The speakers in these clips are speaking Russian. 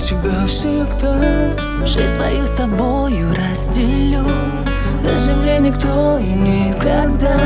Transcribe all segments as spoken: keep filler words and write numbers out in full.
тебя всегда. Жизнь свою с тобою разделю. На земле никто и никогда.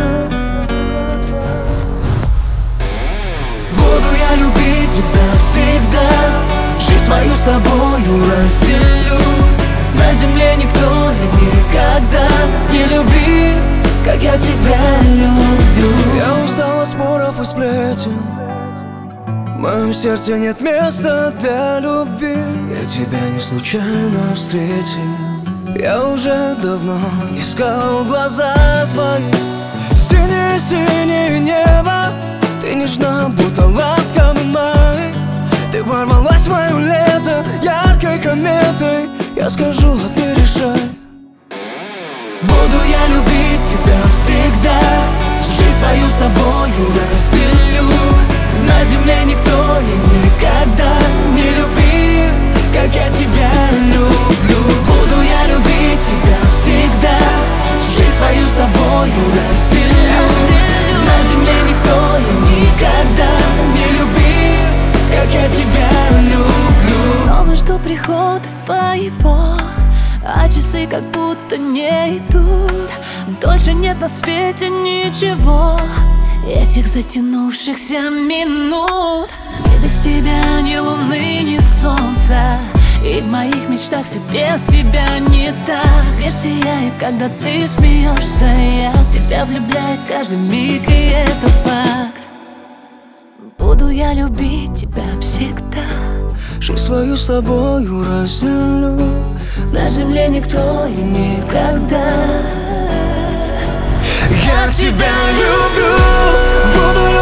Буду я любить тебя всегда. Жизнь свою с тобою разделю. На земле никто и никогда не любит, как я тебя люблю. Я устал от споров и сплетен. В моем сердце нет места для любви. Я тебя не случайно встретил. Я уже давно искал глаза твои. Синее-синее небо. Ты нежна, будто ласковый май. Ты ворвалась в мое лето яркой кометой. Я скажу, а ты решай. Буду я любить тебя всегда. Жизнь свою с тобою разделю. На земле никто и никогда не любил, как я тебя люблю. Буду я любить тебя всегда. Жизнь свою с тобою разделю. На земле никто и никогда не любил, как я тебя люблю. Снова жду прихода твоего, а часы как будто не идут. Дольше нет на свете ничего, этих затянувшихся минут. Где без тебя ни луны, ни солнца, и в моих мечтах все без тебя не так. Мир сияет, когда ты смеешься. Я в тебя влюбляюсь каждый миг, и это факт. Буду я любить тебя всегда. Жизнь свою с тобою разделю. На земле никто и никогда. Я тебя люблю. Буду